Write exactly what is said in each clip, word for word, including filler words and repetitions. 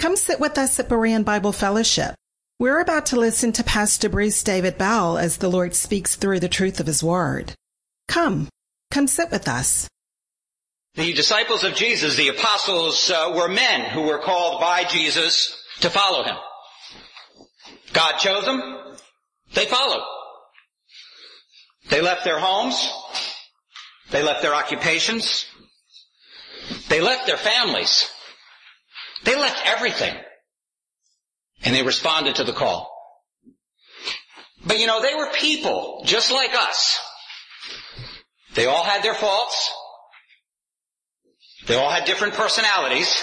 Come sit with us at Berean Bible Fellowship. We're about to listen to Pastor Bruce David Bell as the Lord speaks through the truth of his word. Come, come sit with us. The disciples of Jesus, the apostles, uh, were men who were called by Jesus to follow him. God chose them. They followed. They left their homes. They left their occupations. They left their families. They left everything. And they responded to the call. But you know, they were people just like us. They all had their faults. They all had different personalities.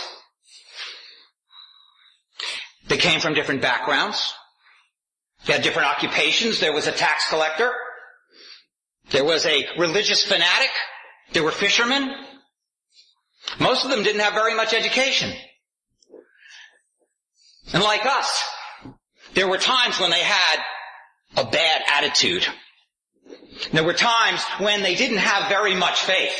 They came from different backgrounds. They had different occupations. There was a tax collector. There was a religious fanatic. There were fishermen. Most of them didn't have very much education. And like us, there were times when they had a bad attitude. There were times when they didn't have very much faith.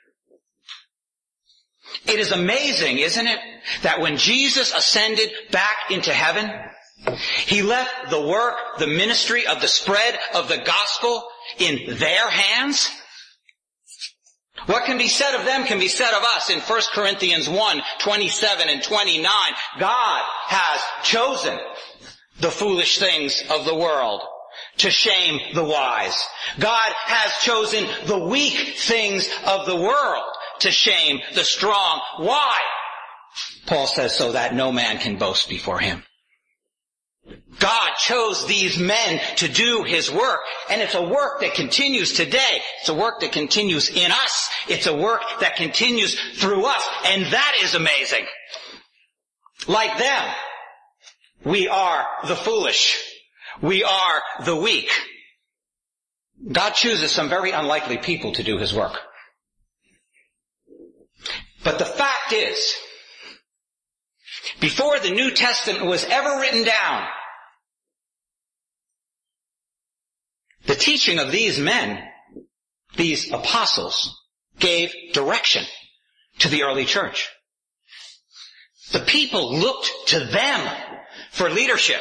It is amazing, isn't it, that when Jesus ascended back into heaven, he left the work, the ministry of the spread of the gospel in their hands? What can be said of them can be said of us in First Corinthians one, twenty-seven and twenty-nine. God has chosen the foolish things of the world to shame the wise. God has chosen the weak things of the world to shame the strong. Why? Paul says, so that no man can boast before him. God chose these men to do his work, and it's a work that continues today. It's a work that continues in us. It's a work that continues through us, and that is amazing. Like them, we are the foolish. We are the weak. God chooses some very unlikely people to do his work. But the fact is, before the New Testament was ever written down, the teaching of these men, these apostles, gave direction to the early church. The people looked to them for leadership.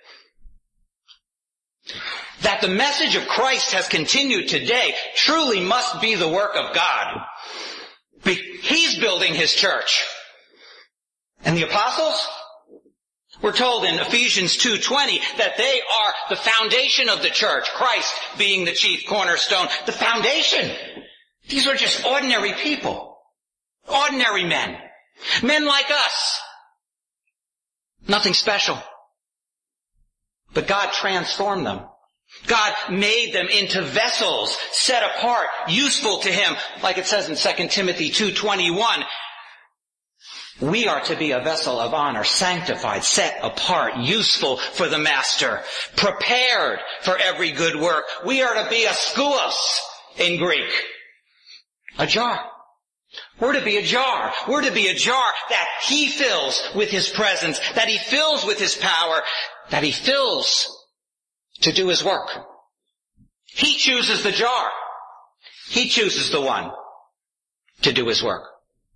That the message of Christ has continued today truly must be the work of God. He's building his church. And the apostles? We're told in Ephesians two twenty that they are the foundation of the church, Christ being the chief cornerstone. The foundation. These are just ordinary people. Ordinary men. Men like us. Nothing special. But God transformed them. God made them into vessels, set apart, useful to him, like it says in Second Timothy two twenty-one. We are to be a vessel of honor, sanctified, set apart, useful for the master, prepared for every good work. We are to be a skouos in Greek. A jar. We're to be a jar. We're to be a jar that he fills with his presence, that he fills with his power, that he fills to do his work. He chooses the jar. He chooses the one to do his work.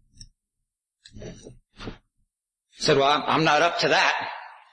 He said, well, I'm not up to that.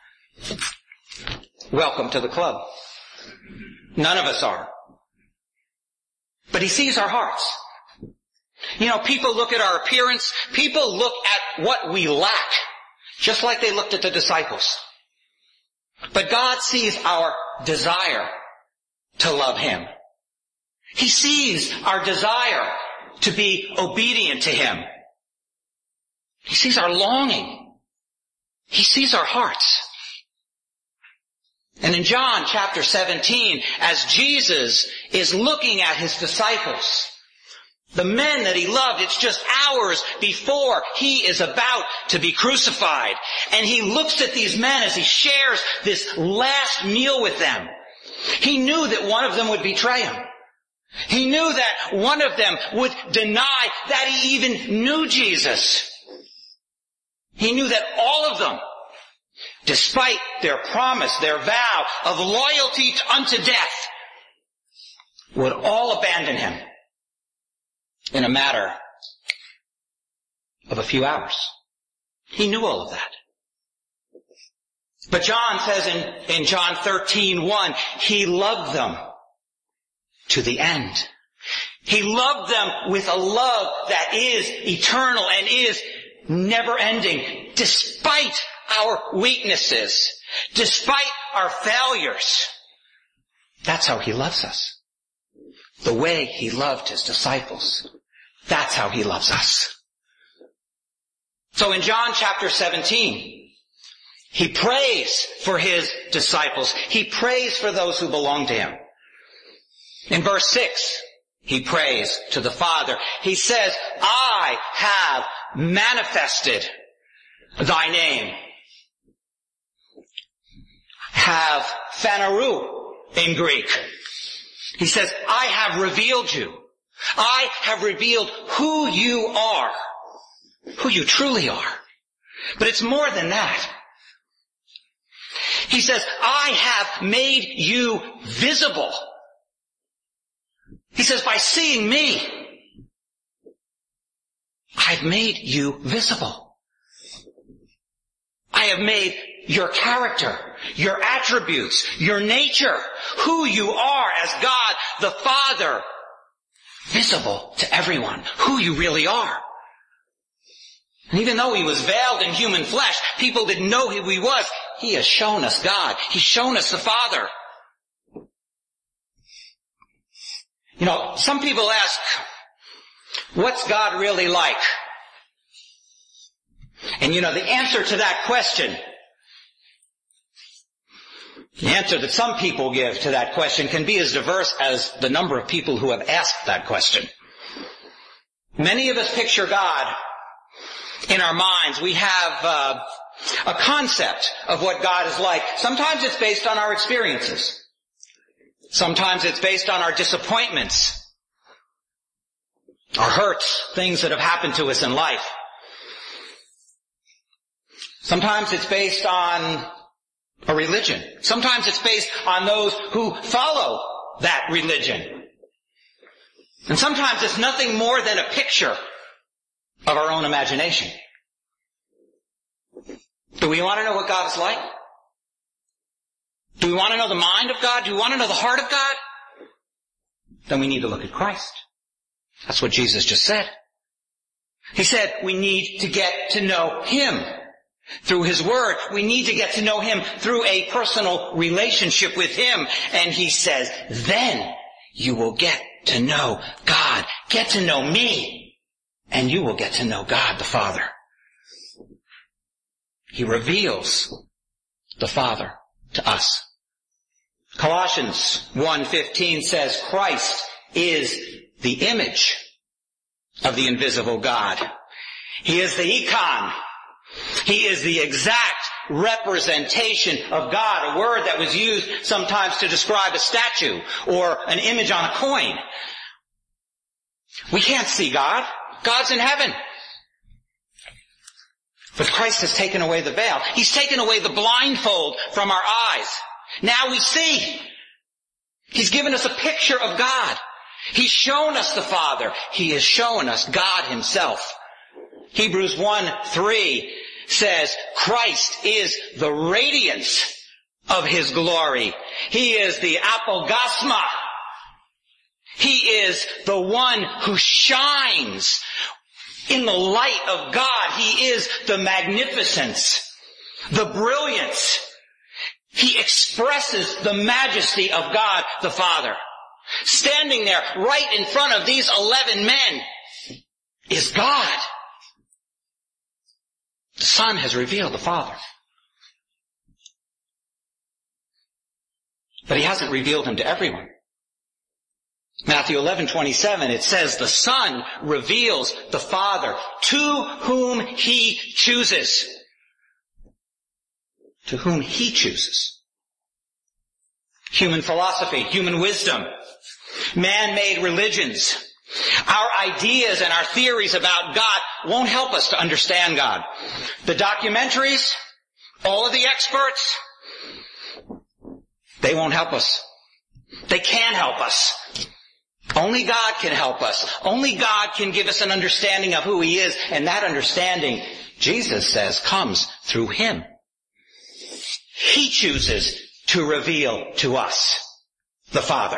Welcome to the club. None of us are. But he sees our hearts. You know, people look at our appearance. People look at what we lack, just like they looked at the disciples. But God sees our desire to love him. He sees our desire to be obedient to him. He sees our longing. He sees our hearts. And in John chapter seventeen, as Jesus is looking at his disciples, the men that he loved, it's just hours before he is about to be crucified. And he looks at these men as he shares this last meal with them. He knew that one of them would betray him. He knew that one of them would deny that he even knew Jesus. He knew that all of them, despite their promise, their vow of loyalty unto death, would all abandon him in a matter of a few hours. He knew all of that. But John says in, in John thirteen one, he loved them to the end. He loved them with a love that is eternal and is never ending, despite our weaknesses, despite our failures. That's how he loves us. The way he loved his disciples. That's how he loves us. So in John chapter seventeen, he prays for his disciples. He prays for those who belong to him. In verse six, he prays to the Father. He says, I have manifested thy name. Have phaneru in Greek. He says, I have revealed you. I have revealed who you are. Who you truly are. But it's more than that. He says, I have made you visible. He says, by seeing me, I've made you visible. I have made your character, your attributes, your nature, who you are as God the Father, visible to everyone, who you really are. And even though he was veiled in human flesh, people didn't know who he was. He has shown us God. He's shown us the Father. You know, some people ask, what's God really like? And you know, the answer to that question, the answer that some people give to that question can be as diverse as the number of people who have asked that question. Many of us picture God in our minds. We have uh, a concept of what God is like. Sometimes it's based on our experiences. Sometimes it's based on our disappointments, our hurts, things that have happened to us in life. Sometimes it's based on a religion. Sometimes it's based on those who follow that religion. And sometimes it's nothing more than a picture of our own imagination. Do we want to know what God is like? Do we want to know the mind of God? Do we want to know the heart of God? Then we need to look at Christ. That's what Jesus just said. He said we need to get to know Him through His Word. We need to get to know Him through a personal relationship with Him. And He says, then you will get to know God. Get to know me. And you will get to know God the Father. He reveals the Father to us. Colossians one fifteen says, Christ is the image of the invisible God. He is the icon. He is the exact representation of God, a word that was used sometimes to describe a statue or an image on a coin. We can't see God. God's in heaven. But Christ has taken away the veil. He's taken away the blindfold from our eyes. Now we see. He's given us a picture of God. He's shown us the Father. He has shown us God Himself. Hebrews one three says, Christ is the radiance of His glory. He is the apogasma. He is the one who shines in the light of God. He is the magnificence, the brilliance. He expresses the majesty of God the Father. Standing there right in front of these eleven men is God. The Son has revealed the Father. But He hasn't revealed Him to everyone. Matthew eleven twenty-seven, it says, the Son reveals the Father to whom He chooses. To whom He chooses. Human philosophy, human wisdom, man-made religions, our ideas and our theories about God won't help us to understand God. The documentaries, all of the experts, they won't help us. They can't help us. Only God can help us. Only God can give us an understanding of who He is. And that understanding, Jesus says, comes through Him. He chooses to reveal to us the Father.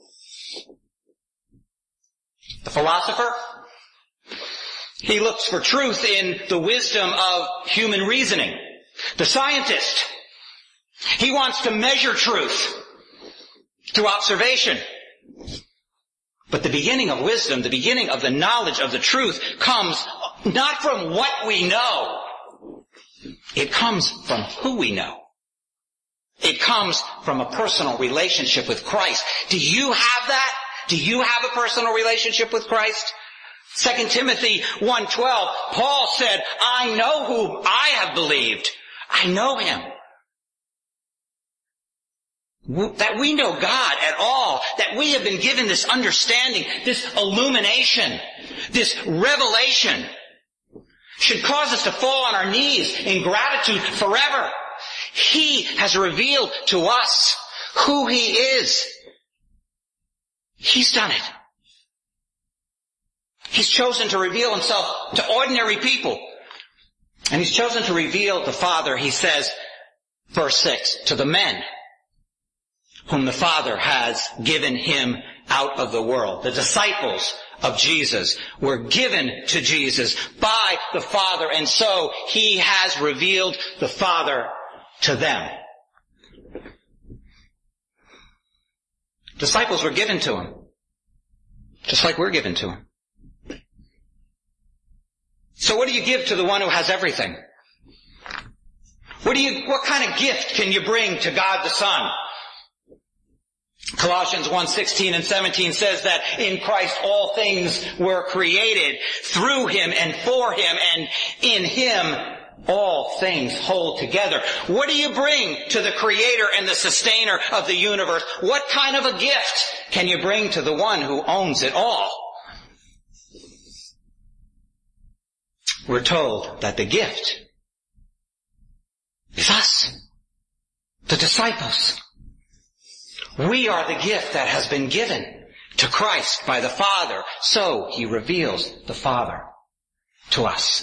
The philosopher, he looks for truth in the wisdom of human reasoning. The scientist, he wants to measure truth through observation. But the beginning of wisdom, the beginning of the knowledge of the truth comes not from what we know. It comes from who we know. It comes from a personal relationship with Christ. Do you have that? Do you have a personal relationship with Christ? Second Timothy one twelve, Paul said, I know whom I have believed. I know him. That we know God at all, that we have been given this understanding, this illumination, this revelation, should cause us to fall on our knees in gratitude forever. He has revealed to us who He is. He's done it. He's chosen to reveal Himself to ordinary people. And He's chosen to reveal the Father, He says, verse six, to the men whom the Father has given Him out of the world. The disciples of Jesus were given to Jesus by the Father, and so He has revealed the Father to them. Disciples were given to Him, just like we're given to Him. So what do you give to the one who has everything? What do you, what kind of gift can you bring to God the Son? Colossians one sixteen and seventeen says that in Christ all things were created through Him and for Him, and in Him all things hold together. What do you bring to the Creator and the Sustainer of the universe? What kind of a gift can you bring to the one who owns it all? We're told that the gift is us, the disciples. We are the gift that has been given to Christ by the Father, so He reveals the Father to us.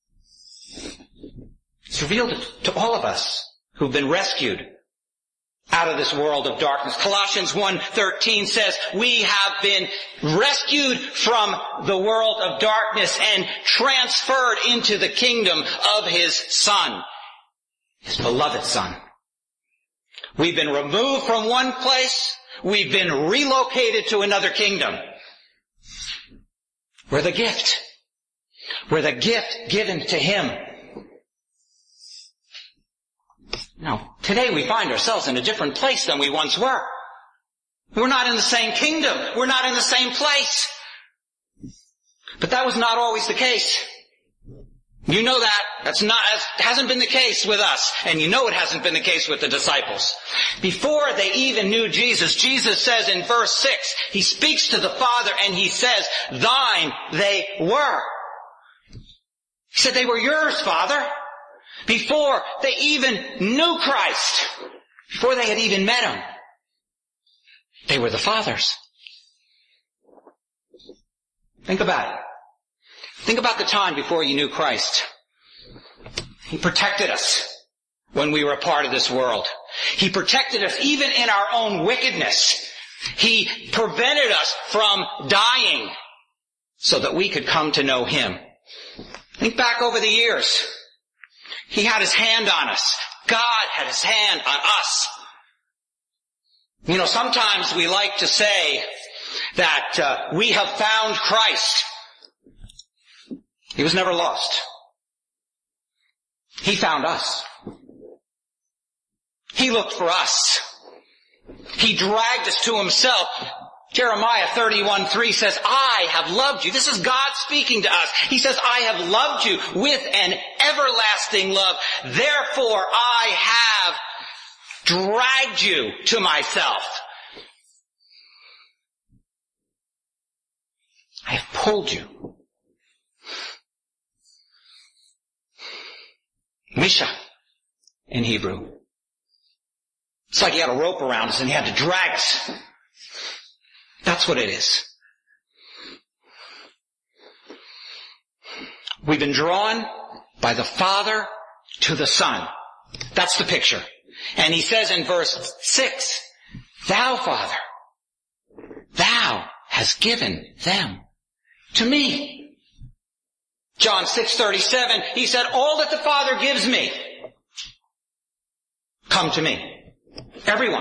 It's revealed to all of us who've been rescued out of this world of darkness. Colossians one thirteen says, we have been rescued from the world of darkness and transferred into the kingdom of His Son, His beloved Son. We've been removed from one place. We've been relocated to another kingdom. We're the gift. We're the gift given to Him. Now, today we find ourselves in a different place than we once were. We're not in the same kingdom. We're not in the same place. But that was not always the case. You know that. That's not, hasn't been the case with us. And you know it hasn't been the case with the disciples. Before they even knew Jesus, Jesus says in verse six, He speaks to the Father and He says, thine they were. He said, they were yours, Father. Before they even knew Christ. Before they had even met Him. They were the Father's. Think about it. Think about the time before you knew Christ. He protected us when we were a part of this world. He protected us even in our own wickedness. He prevented us from dying so that we could come to know Him. Think back over the years. He had His hand on us. God had His hand on us. You know, sometimes we like to say that uh, we have found Christ. He was never lost. He found us. He looked for us. He dragged us to Himself. Jeremiah thirty-one three says, I have loved you. This is God speaking to us. He says, I have loved you with an everlasting love. Therefore I have dragged you to myself. I have pulled you. Misha in Hebrew. It's like He had a rope around us and He had to drag us. That's what it is. We've been drawn by the Father to the Son. That's the picture. And he says in verse six, thou, Father, thou hast given them to me. John six thirty-seven, he said, all that the Father gives me, come to me. Everyone.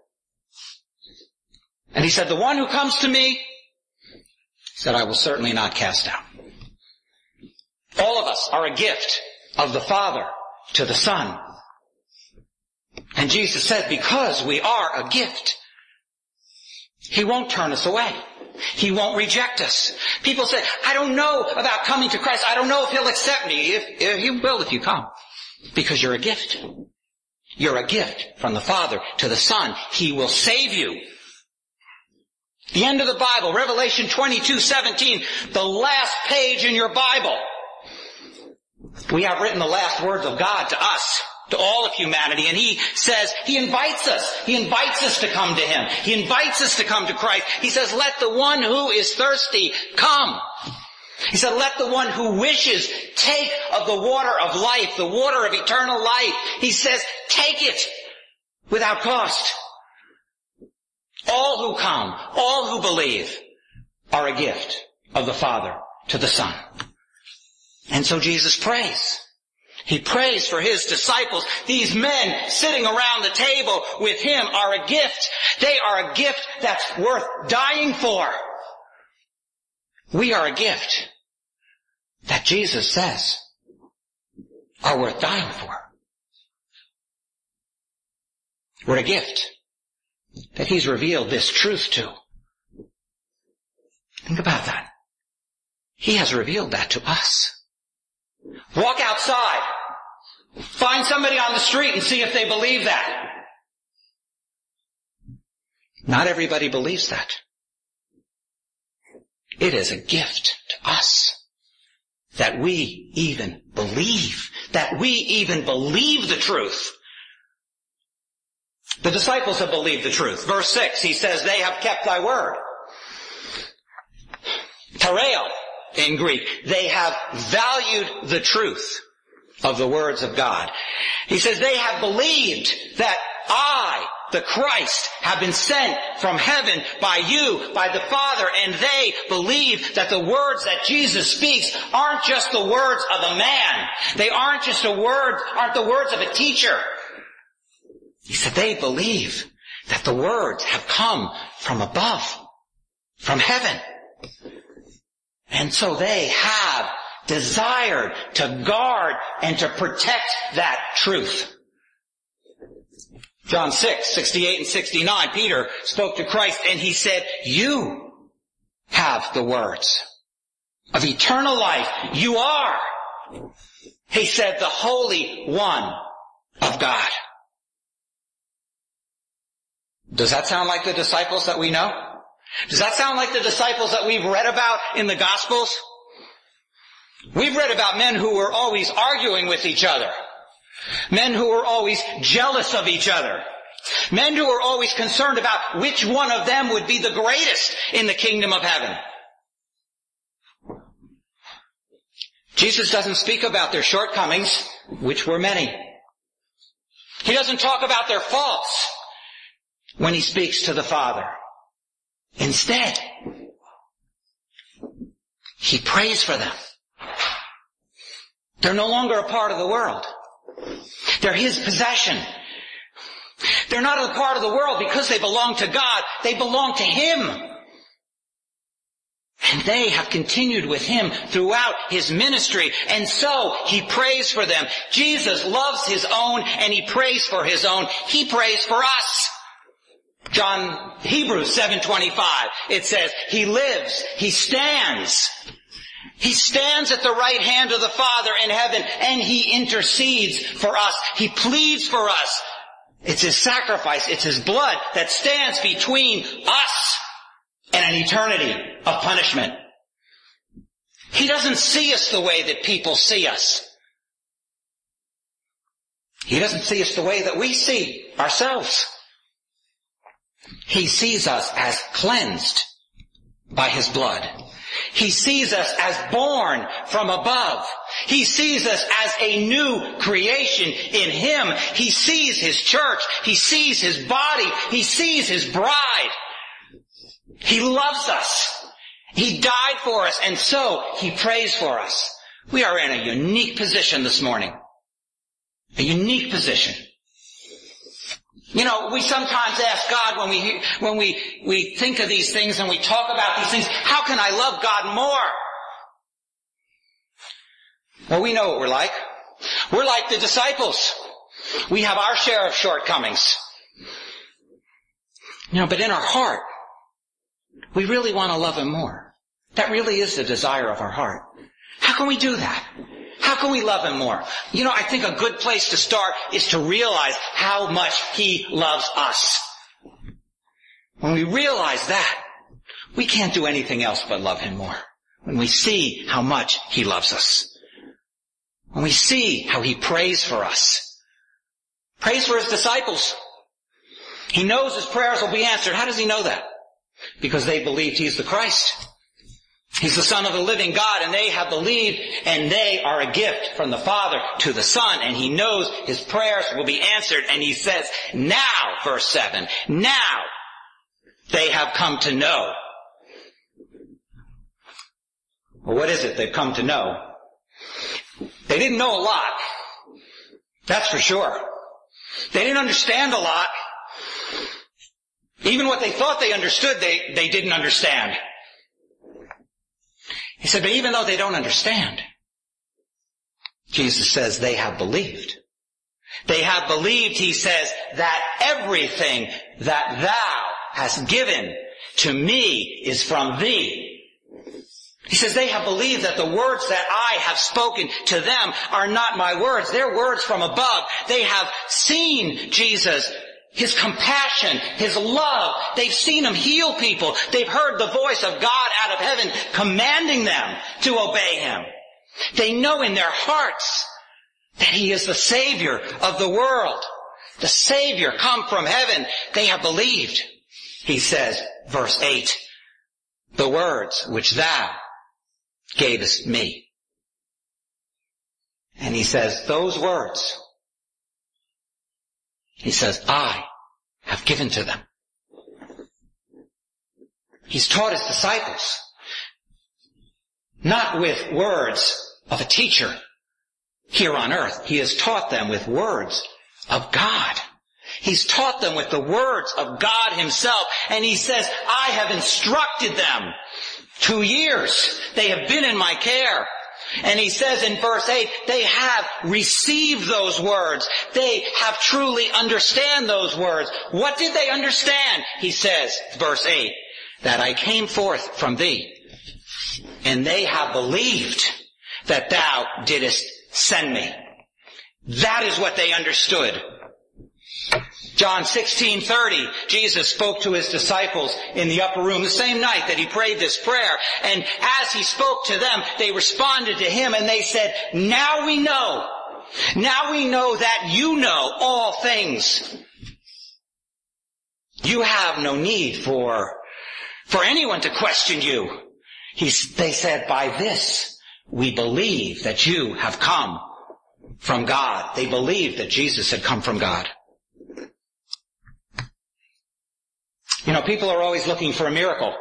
And he said, the one who comes to me, he said, I will certainly not cast out. All of us are a gift of the Father to the Son. And Jesus said, because we are a gift, He won't turn us away. He won't reject us. People say, I don't know about coming to Christ. I don't know if He'll accept me. If, if He will if you come. Because you're a gift. You're a gift from the Father to the Son. He will save you. The end of the Bible, Revelation twenty-two seventeen, the last page in your Bible. We have written the last words of God to us, to all of humanity, and He says, He invites us. He invites us to come to Him. He invites us to come to Christ. He says, let the one who is thirsty come. He said, let the one who wishes take of the water of life, the water of eternal life. He says, take it without cost. All who come, all who believe, are a gift of the Father to the Son. And so Jesus prays. He prays for His disciples. These men sitting around the table with Him are a gift. They are a gift that's worth dying for. We are a gift that Jesus says are worth dying for. We're a gift that He's revealed this truth to. Think about that. He has revealed that to us. Walk outside. Find somebody on the street and see if they believe that. Not everybody believes that. It is a gift to us that we even believe, that we even believe the truth. The disciples have believed the truth. Verse six, he says, they have kept thy word. Tereo in Greek. They have valued the truth of the words of God. He says, they have believed that I, the Christ, have been sent from heaven by you, by the Father, and they believe that the words that Jesus speaks aren't just the words of a man. They aren't just a word, aren't the words of a teacher. He said they believe that the words have come from above, from heaven. And so they have desired to guard and to protect that truth. John six, sixty-eight and sixty-nine, Peter spoke to Christ and he said, you have the words of eternal life. You are, he said, the Holy One of God. Does that sound like the disciples that we know? Does that sound like the disciples that we've read about in the Gospels? We've read about men who were always arguing with each other. Men who were always jealous of each other. Men who were always concerned about which one of them would be the greatest in the kingdom of heaven. Jesus doesn't speak about their shortcomings, which were many. He doesn't talk about their faults when He speaks to the Father. Instead, He prays for them. They're no longer a part of the world. They're His possession. They're not a part of the world because they belong to God. They belong to Him. And they have continued with Him throughout His ministry. And so He prays for them. Jesus loves His own and He prays for His own. He prays for us. John, Hebrews seven twenty-five, it says, He lives, He stands. He stands at the right hand of the Father in heaven and He intercedes for us. He pleads for us. It's His sacrifice, it's His blood that stands between us and an eternity of punishment. He doesn't see us the way that people see us. He doesn't see us the way that we see ourselves. He sees us as cleansed by His blood. He sees us as born from above. He sees us as a new creation in Him. He sees His church. He sees His body. He sees His bride. He loves us. He died for us, and so He prays for us. We are in a unique position this morning. A unique position. You know, we sometimes ask God when we, when we, we think of these things and we talk about these things, how can I love God more? Well, we know what we're like. We're like the disciples. We have our share of shortcomings. You know, but in our heart, we really want to love Him more. That really is the desire of our heart. How can we do that? How can we love Him more? You know, I think a good place to start is to realize how much He loves us. When we realize that, we can't do anything else but love Him more. When we see how much He loves us. When we see how He prays for us. Prays for His disciples. He knows His prayers will be answered. How does He know that? Because they believed He's the Christ. He's the Son of the living God, and they have believed, and they are a gift from the Father to the Son, and He knows His prayers will be answered, and He says, now, verse seven, now they have come to know. Well, what is it they've come to know? They didn't know a lot. That's for sure. They didn't understand a lot. Even what they thought they understood, they, they didn't understand. He said, but even though they don't understand, Jesus says they have believed. They have believed, He says, that everything that Thou hast given to me is from Thee. He says they have believed that the words that I have spoken to them are not my words. They're words from above. They have seen Jesus, His compassion, His love. They've seen Him heal people. They've heard the voice of God out of heaven commanding them to obey Him. They know in their hearts that He is the Savior of the world. The Savior come from heaven. They have believed. He says, verse eight, the words which Thou gavest me. And He says, those words, He says, I have given to them. He's taught His disciples, not with words of a teacher here on earth. He has taught them with words of God. He's taught them with the words of God Himself. And He says, I have instructed them. Two years they have been in my care. And He says in verse eight, they have received those words. They have truly understand those words. What did they understand? He says, verse eight, that I came forth from Thee, and they have believed that Thou didst send me. That is what they understood. John sixteen thirty, Jesus spoke to His disciples in the upper room the same night that He prayed this prayer. And as He spoke to them, they responded to Him and they said, now we know. Now we know that You know all things. You have no need for, for anyone to question You. He, they said, by this we believe that You have come from God. They believed that Jesus had come from God. You know, people are always looking for a miracle.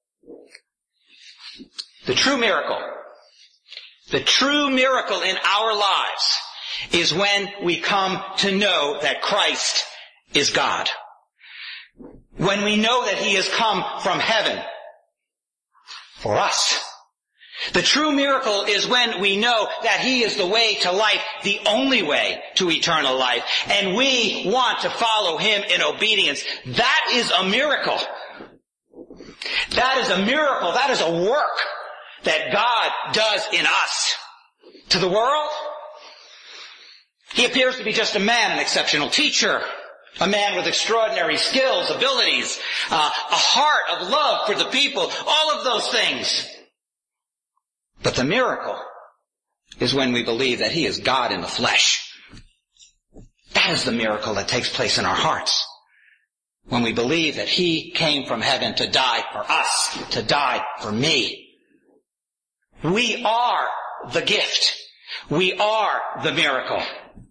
The true miracle, the true miracle in our lives is when we come to know that Christ is God. When we know that He has come from heaven for us. The true miracle is when we know that He is the way to life, the only way to eternal life, and we want to follow Him in obedience. That is a miracle. That is a miracle. That is a work that God does in us. To the world, He appears to be just a man, an exceptional teacher, a man with extraordinary skills, abilities, uh, a heart of love for the people, all of those things. But the miracle is when we believe that He is God in the flesh. That is the miracle that takes place in our hearts. When we believe that He came from heaven to die for us, to die for me. We are the gift. We are the miracle.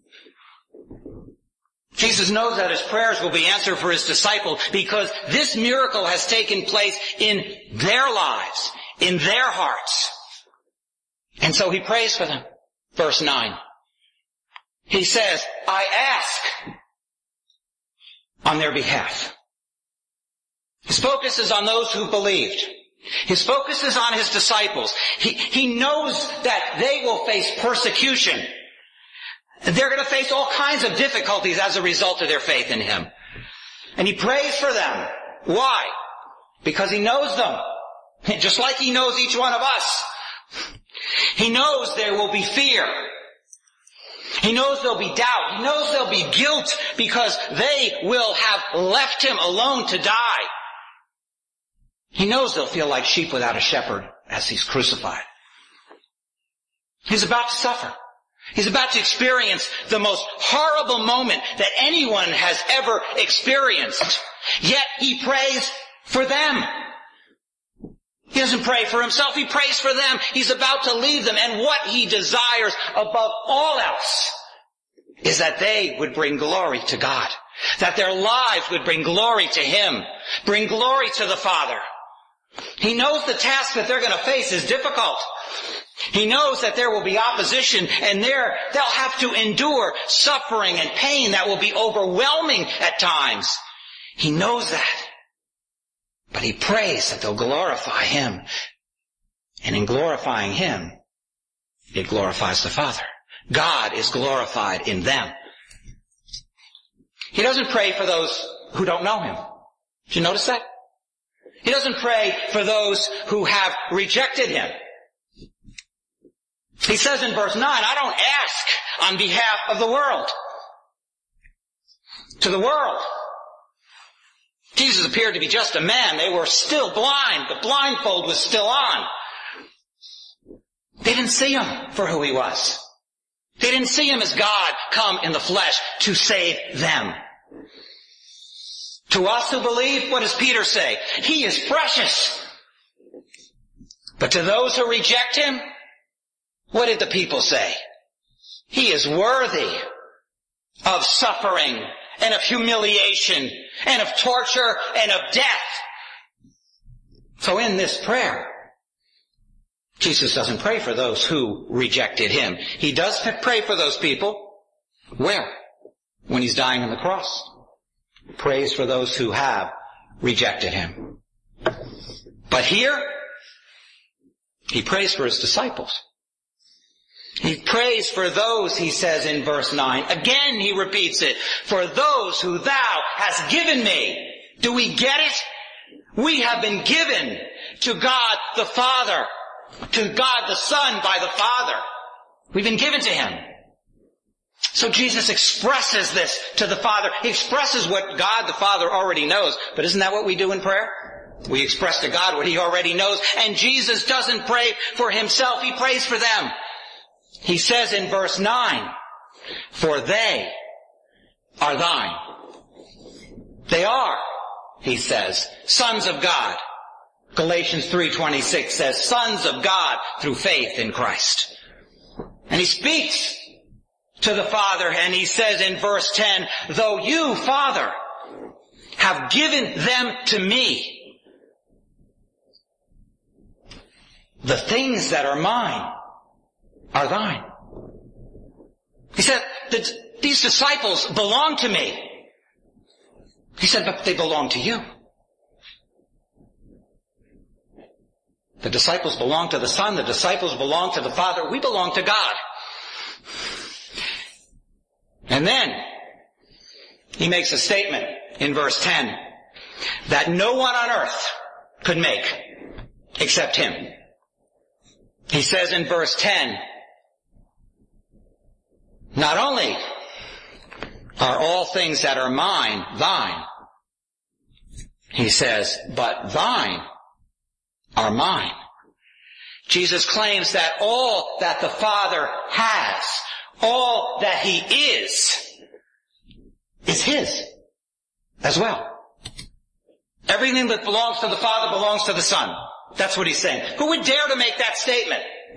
Jesus knows that his prayers will be answered for his disciples because this miracle has taken place in their lives, in their hearts. And so he prays for them. Verse nine. He says, I ask on their behalf. His focus is on those who believed. His focus is on his disciples. He, he knows that they will face persecution. They're going to face all kinds of difficulties as a result of their faith in him. And he prays for them. Why? Because he knows them. Just like he knows each one of us. He knows there will be fear. He knows there'll be doubt. He knows there'll be guilt because they will have left him alone to die. He knows they'll feel like sheep without a shepherd as he's crucified. He's about to suffer. He's about to experience the most horrible moment that anyone has ever experienced. Yet he prays for them. He doesn't pray for himself, he prays for them. He's about to leave them, and what he desires above all else is that they would bring glory to God. That their lives would bring glory to him, bring glory to the Father. He knows the task that they're going to face is difficult. He knows that there will be opposition, and there they'll have to endure suffering and pain that will be overwhelming at times. He knows that. But he prays that they'll glorify him. And in glorifying him, it glorifies the Father. God is glorified in them. He doesn't pray for those who don't know him. Did you notice that? He doesn't pray for those who have rejected him. He says in verse nine, I don't ask on behalf of the world. To the world. Jesus appeared to be just a man. They were still blind. The blindfold was still on. They didn't see him for who he was. They didn't see him as God come in the flesh to save them. To us who believe, what does Peter say? He is precious. But to those who reject him, what did the people say? He is worthy of suffering and of humiliation and of torture and of death. So in this prayer, Jesus doesn't pray for those who rejected him. He does pray for those people. Where? When he's dying on the cross. Prays for those who have rejected him. But here, he prays for his disciples. He prays for those, he says in verse nine. Again he repeats it. For those who thou hast given me. Do we get it? We have been given to God the Father. To God the Son by the Father. We've been given to him. So Jesus expresses this to the Father. He expresses what God the Father already knows. But isn't that what we do in prayer? We express to God what he already knows. And Jesus doesn't pray for himself. He prays for them. He says in verse nine, for they are thine. They are, he says, sons of God. Galatians three twenty-six says, sons of God through faith in Christ. And he speaks to the Father, and he says in verse ten, though you, Father, have given them to me, the things that are mine are thine. He said that these disciples belong to me. He said, but they belong to you. The disciples belong to the Son. The disciples belong to the Father. We belong to God. And then he makes a statement in verse ten that no one on earth could make except him. He says in verse ten, not only are all things that are mine thine, he says, but thine are mine. Jesus claims that all that the Father has, all that he is, is his as well. Everything that belongs to the Father belongs to the Son. That's what he's saying. Who would dare to make that statement?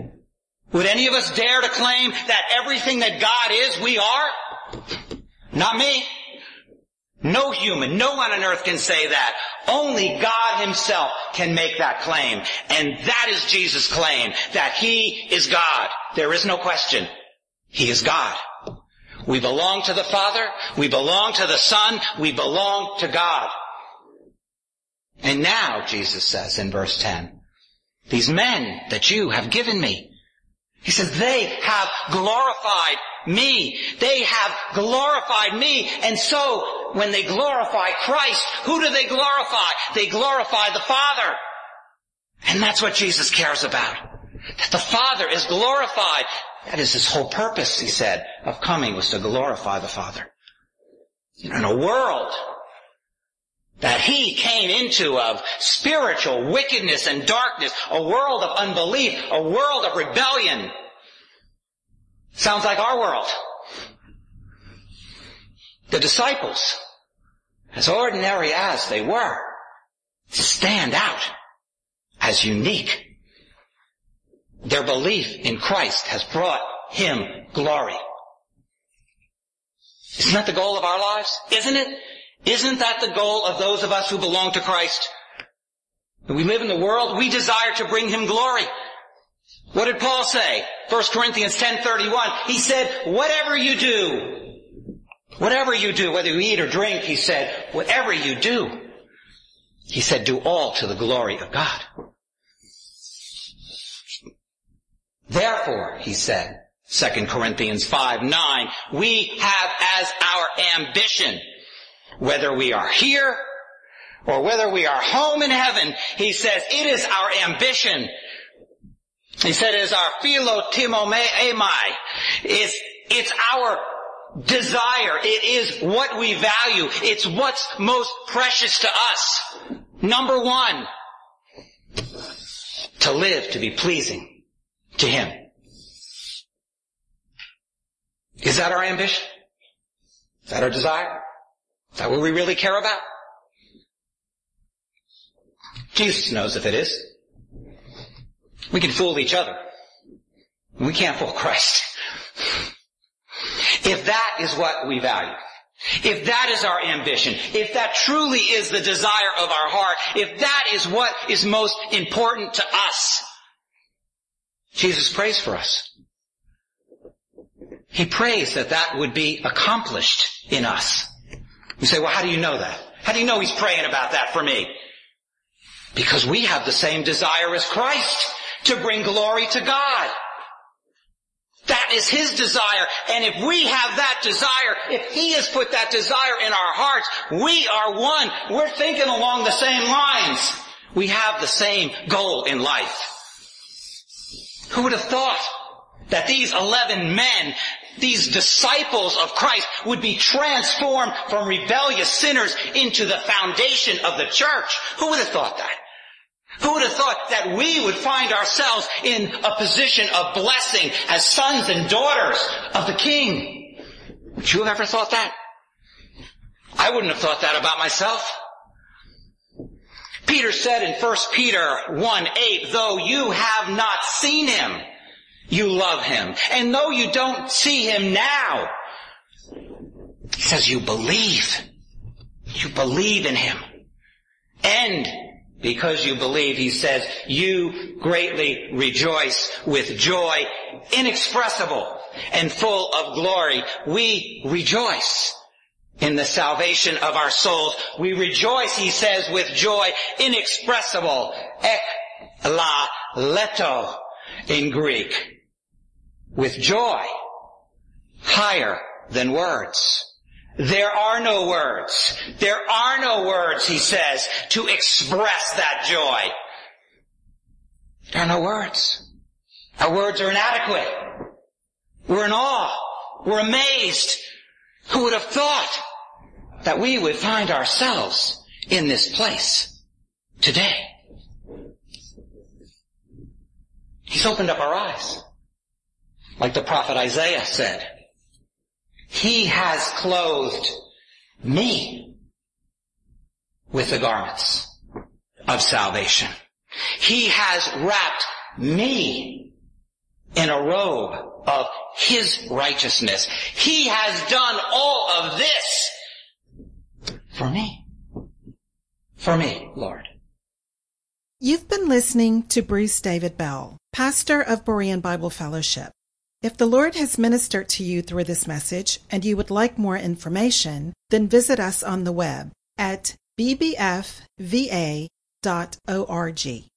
Would any of us dare to claim that everything that God is, we are? Not me. No human, no one on earth can say that. Only God himself can make that claim. And that is Jesus' claim, that he is God. There is no question. He is God. We belong to the Father. We belong to the Son. We belong to God. And now, Jesus says in verse ten, these men that you have given me, he says, they have glorified me. They have glorified me. And so, when they glorify Christ, who do they glorify? They glorify the Father. And that's what Jesus cares about. That the Father is glorified. That is his whole purpose, he said, of coming, was to glorify the Father. In a world that he came into of spiritual wickedness and darkness, a world of unbelief, a world of rebellion. Sounds like our world. The disciples, as ordinary as they were, stand out as unique. Their belief in Christ has brought him glory. Isn't that the goal of our lives? Isn't it? Isn't that the goal of those of us who belong to Christ? When we live in the world, we desire to bring him glory. What did Paul say? First Corinthians ten thirty-one. He said, whatever you do, whatever you do, whether you eat or drink, he said, whatever you do, he said, do all to the glory of God. Therefore, he said, Second Corinthians five nine, we have as our ambition, whether we are here or whether we are home in heaven, he says, it is our ambition. He said it is our philotimomai. It's, it's our desire. It is what we value. It's what's most precious to us. Number one, to live to be pleasing to him. Is that our ambition? Is that our desire? Is that what we really care about? Jesus knows if it is. We can fool each other. We can't fool Christ. If that is what we value, if that is our ambition, if that truly is the desire of our heart, if that is what is most important to us, Jesus prays for us. He prays that that would be accomplished in us. You say, well, how do you know that? How do you know he's praying about that for me? Because we have the same desire as Christ, to bring glory to God. That is his desire. And if we have that desire, if he has put that desire in our hearts, we are one. We're thinking along the same lines. We have the same goal in life. Who would have thought that these eleven men, these disciples of Christ, would be transformed from rebellious sinners into the foundation of the church? Who would have thought that? Who would have thought that we would find ourselves in a position of blessing as sons and daughters of the King? Would you have ever thought that? I wouldn't have thought that about myself. Peter said in First Peter one eight, though you have not seen him, you love him. And though you don't see him now, he says you believe. You believe in him. And because you believe, he says, you greatly rejoice with joy inexpressible and full of glory. We rejoice in the salvation of our souls. We rejoice, he says, with joy inexpressible. Ek la leto in Greek. With joy higher than words. There are no words. There are no words, he says, to express that joy. There are no words. Our words are inadequate. We're in awe. We're amazed. Who would have thought that we would find ourselves in this place today? He's opened up our eyes. Like the prophet Isaiah said, he has clothed me with the garments of salvation. He has wrapped me in a robe of his righteousness. He has done all of this for me. For me, Lord. You've been listening to Bruce David Bell, pastor of Berean Bible Fellowship. If the Lord has ministered to you through this message and you would like more information, then visit us on the web at b b f v a dot org.